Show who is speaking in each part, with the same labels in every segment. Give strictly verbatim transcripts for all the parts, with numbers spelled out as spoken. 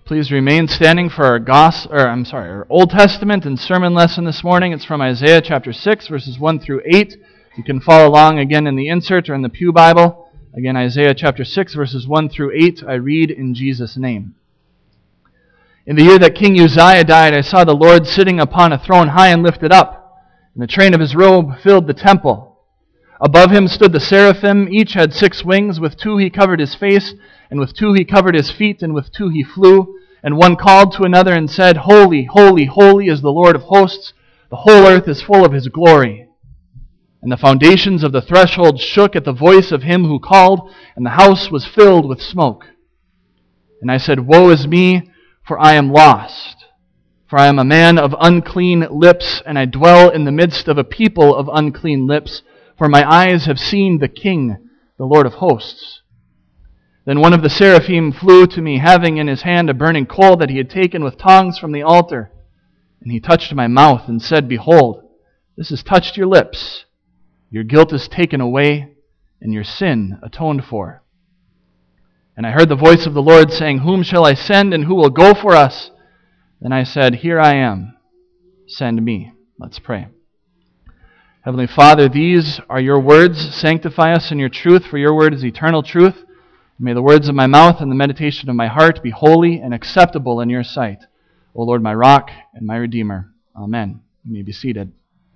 Speaker 1: Please remain standing for our gos- or I'm sorry, our Old Testament and sermon lesson this morning. It's from Isaiah chapter six, verses one through eight. You can follow along again in the insert or in the Pew Bible. Again, Isaiah chapter six, verses one through eight. I read in Jesus' name. In the year that King Uzziah died, I saw the Lord sitting upon a throne high and lifted up, and the train of his robe filled the temple. Above him stood the seraphim. Each had six wings. With two he covered his face, and with two he covered his feet, and with two he flew. And one called to another and said, Holy, holy, holy is the Lord of hosts. The whole earth is full of his glory. And the foundations of the threshold shook at the voice of him who called, and the house was filled with smoke. And I said, Woe is me, for I am lost. For I am a man of unclean lips, and I dwell in the midst of a people of unclean lips. For my eyes have seen the King, the Lord of hosts. Then one of the seraphim flew to me, having in his hand a burning coal that he had taken with tongs from the altar. And he touched my mouth and said, Behold, this has touched your lips. Your guilt is taken away, and your sin atoned for. And I heard the voice of the Lord saying, Whom shall I send, and who will go for us? Then I said, Here I am. Send me. Let's pray. Heavenly Father, these are your words. Sanctify us in your truth, for your word is eternal truth. May the words of my mouth and the meditation of my heart be holy and acceptable in your sight. O Lord, my rock and my redeemer. Amen. You may be seated.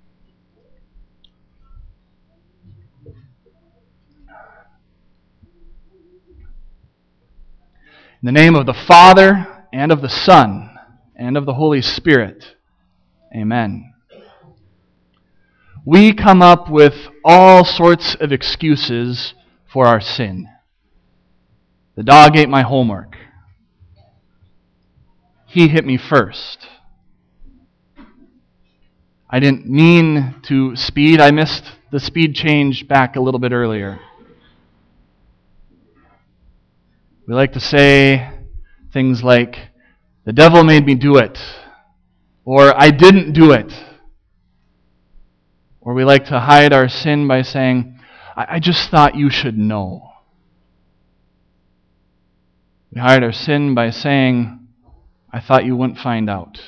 Speaker 1: In the name of the Father, and of the Son, and of the Holy Spirit. Amen. We come up with all sorts of excuses for our sin. The dog ate my homework. He hit me first. I didn't mean to speed. I missed the speed change back a little bit earlier. We like to say things like, the devil made me do it, or I didn't do it. Or we like to hide our sin by saying, I, I just thought you should know. We hide our sin by saying, I thought you wouldn't find out.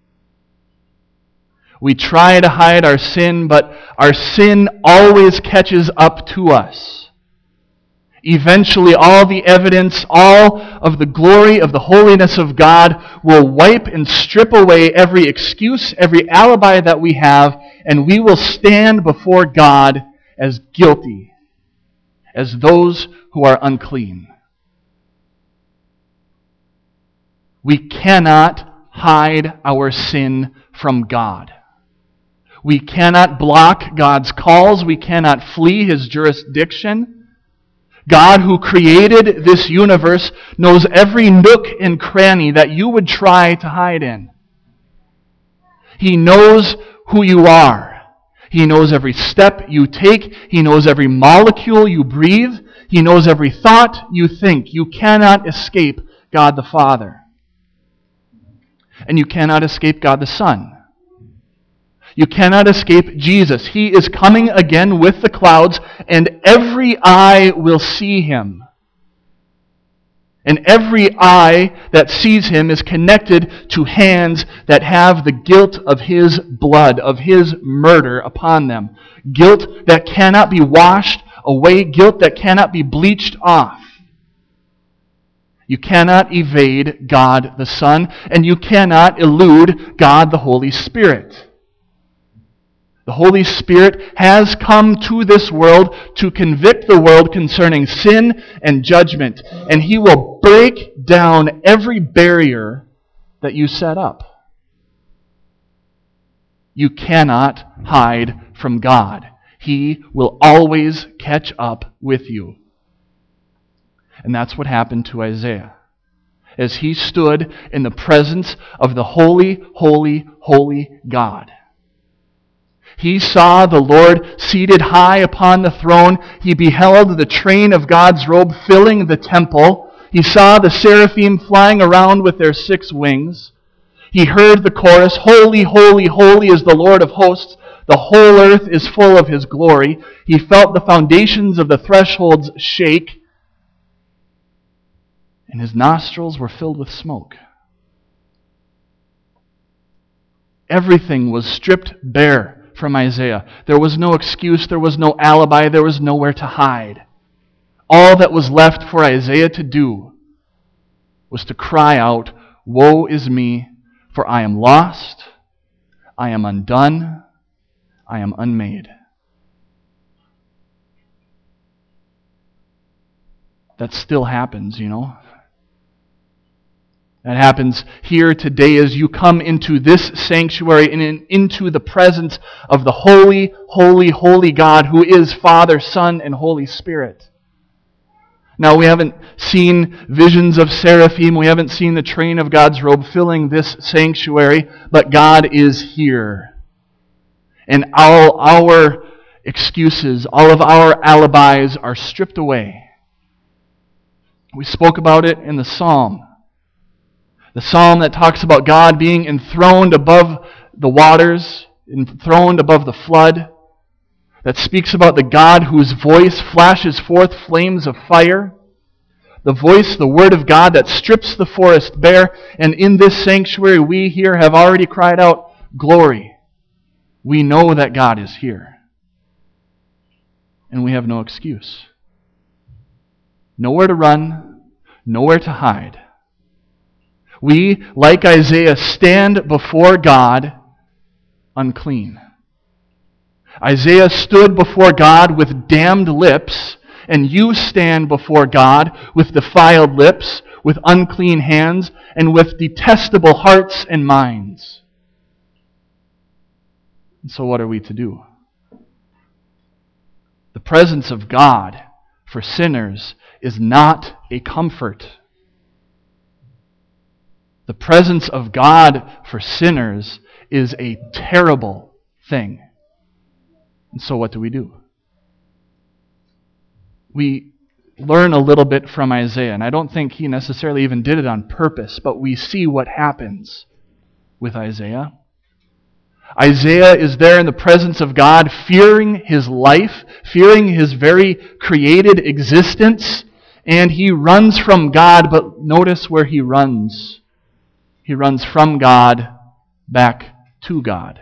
Speaker 1: We try to hide our sin, but our sin always catches up to us. Eventually, all the evidence, all of the glory of the holiness of God will wipe and strip away every excuse, every alibi that we have, and we will stand before God as guilty, as those who are unclean. We cannot hide our sin from God. We cannot block God's calls. We cannot flee His jurisdiction. God, who created this universe, knows every nook and cranny that you would try to hide in. He knows who you are. He knows every step you take. He knows every molecule you breathe. He knows every thought you think. You cannot escape God the Father. And you cannot escape God the Son. You cannot escape Jesus. He is coming again with the clouds, and every eye will see Him. And every eye that sees Him is connected to hands that have the guilt of His blood, of His murder upon them. Guilt that cannot be washed away, guilt that cannot be bleached off. You cannot evade God the Son, and you cannot elude God the Holy Spirit. The Holy Spirit has come to this world to convict the world concerning sin and judgment, and He will break down every barrier that you set up. You cannot hide from God. He will always catch up with you. And that's what happened to Isaiah. As he stood in the presence of the holy, holy, holy God. He saw the Lord seated high upon the throne. He beheld the train of God's robe filling the temple. He saw the seraphim flying around with their six wings. He heard the chorus, Holy, holy, holy is the Lord of hosts. The whole earth is full of His glory. He felt the foundations of the thresholds shake. and his nostrils were filled with smoke. Everything was stripped bare from Isaiah. There was no excuse, there was no alibi, there was nowhere to hide. All that was left for Isaiah to do was to cry out, "Woe is me, for I am lost, I am undone, I am unmade." That still happens, you know. That happens here today as you come into this sanctuary and in, into the presence of the holy, holy, holy God who is Father, Son, and Holy Spirit. Now, we haven't seen visions of seraphim. We haven't seen the train of God's robe filling this sanctuary, but God is here. And all our excuses, all of our alibis are stripped away. We spoke about it in the psalm. The psalm that talks about God being enthroned above the waters, enthroned above the flood, that speaks about the God whose voice flashes forth flames of fire, the voice, the word of God that strips the forest bare, and in this sanctuary we here have already cried out, "Glory." We know that God is here, and we have no excuse. Nowhere to run, nowhere to hide. We, like Isaiah, stand before God unclean. Isaiah stood before God with damned lips, and you stand before God with defiled lips, with unclean hands, and with detestable hearts and minds. And so what are we to do? The presence of God for sinners is not a comfort. The presence of God for sinners is a terrible thing. And so what do we do? We learn a little bit from Isaiah, and I don't think he necessarily even did it on purpose, but we see what happens with Isaiah. Isaiah is there in the presence of God, fearing his life, fearing his very created existence, and he runs from God, but notice where he runs. He runs from God back to God.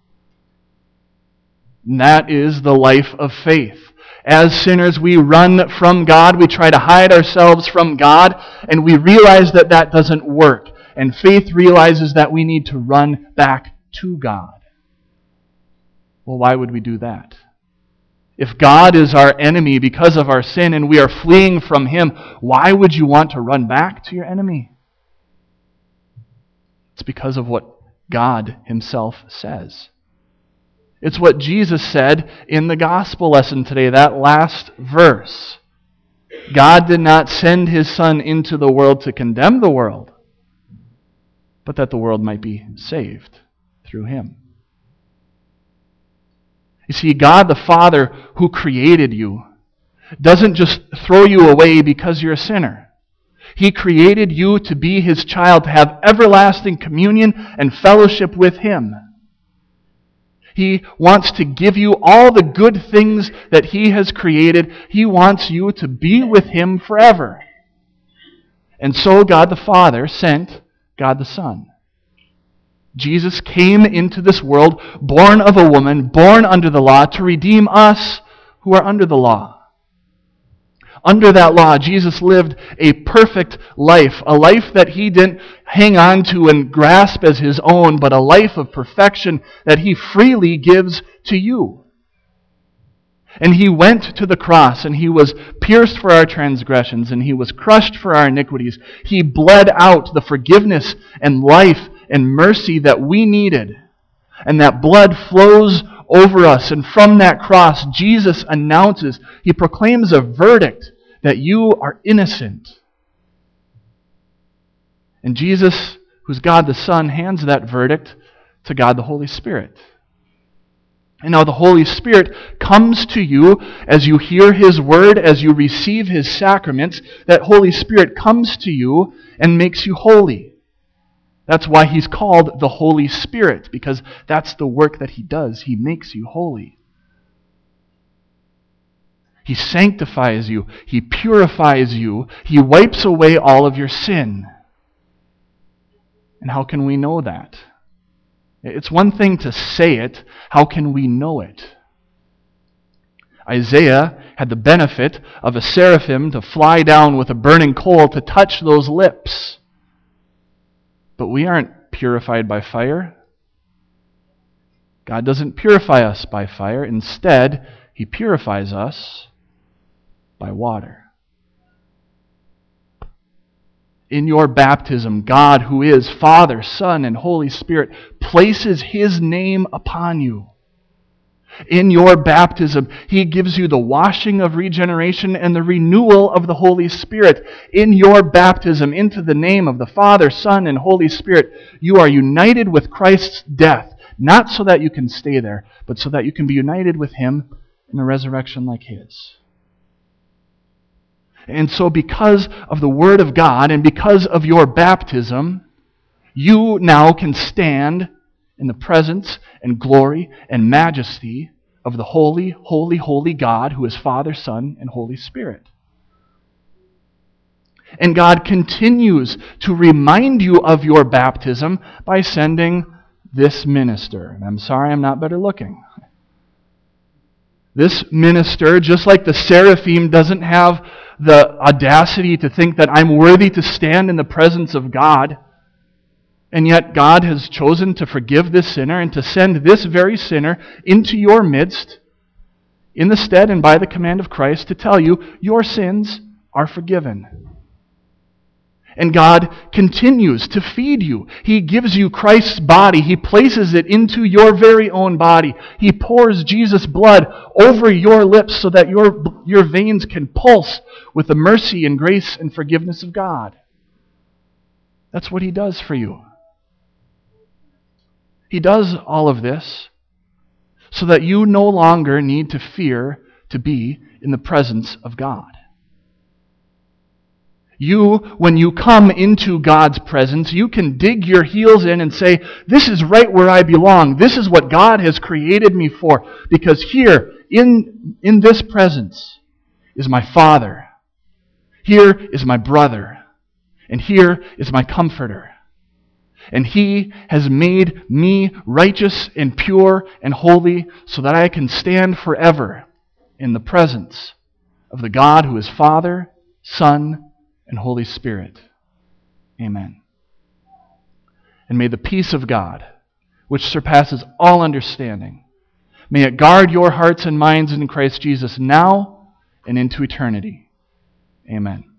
Speaker 1: And that is the life of faith. As sinners, we run from God. We try to hide ourselves from God, and we realize that that doesn't work. And faith realizes that we need to run back to God. Well, why would we do that? If God is our enemy because of our sin and we are fleeing from Him, why would you want to run back to your enemy? It's because of what God Himself says. It's what Jesus said in the gospel lesson today, that last verse. God did not send His Son into the world to condemn the world, but that the world might be saved through Him. You see, God the Father who created you doesn't just throw you away because you're a sinner. He created you to be His child, to have everlasting communion and fellowship with Him. He wants to give you all the good things that He has created. He wants you to be with Him forever. And so God the Father sent God the Son. Jesus came into this world, born of a woman, born under the law, to redeem us who are under the law. Under that law, Jesus lived a perfect life, a life that He didn't hang on to and grasp as His own, but a life of perfection that He freely gives to you. And He went to the cross, and He was pierced for our transgressions, and He was crushed for our iniquities. He bled out the forgiveness and life and mercy that we needed. And that blood flows over us. And from that cross, Jesus announces, He proclaims a verdict that you are innocent. And Jesus, who's God the Son, hands that verdict to God the Holy Spirit. And now the Holy Spirit comes to you as you hear His word, as you receive His sacraments. That Holy Spirit comes to you and makes you holy. That's why He's called the Holy Spirit, because that's the work that He does. He makes you holy. He sanctifies you. He purifies you. He wipes away all of your sin. And how can we know that? It's one thing to say it. How can we know it? Isaiah had the benefit of a seraphim to fly down with a burning coal to touch those lips. But we aren't purified by fire. God doesn't purify us by fire. Instead, He purifies us by water. In your baptism, God, who is Father, Son, and Holy Spirit, places His name upon you. In your baptism, He gives you the washing of regeneration and the renewal of the Holy Spirit. In your baptism, into the name of the Father, Son, and Holy Spirit, you are united with Christ's death, not so that you can stay there, but so that you can be united with Him in a resurrection like His. And so because of the Word of God and because of your baptism, you now can stand in the presence and glory and majesty of the holy, holy, holy God who is Father, Son, and Holy Spirit. And God continues to remind you of your baptism by sending this minister. And I'm sorry I'm not better looking. This minister, just like the seraphim, doesn't have the audacity to think that I'm worthy to stand in the presence of God. And yet God has chosen to forgive this sinner and to send this very sinner into your midst in the stead and by the command of Christ to tell you your sins are forgiven. And God continues to feed you. He gives you Christ's body. He places it into your very own body. He pours Jesus' blood over your lips so that your, your veins can pulse with the mercy and grace and forgiveness of God. That's what He does for you. He does all of this so that you no longer need to fear to be in the presence of God. You, when you come into God's presence, you can dig your heels in and say, this is right where I belong. This is what God has created me for. Because here, in, in this presence, is my Father. Here is my brother. And here is my comforter. And He has made me righteous and pure and holy so that I can stand forever in the presence of the God who is Father, Son, and Holy Spirit. Amen. And may the peace of God, which surpasses all understanding, may it guard your hearts and minds in Christ Jesus now and into eternity. Amen.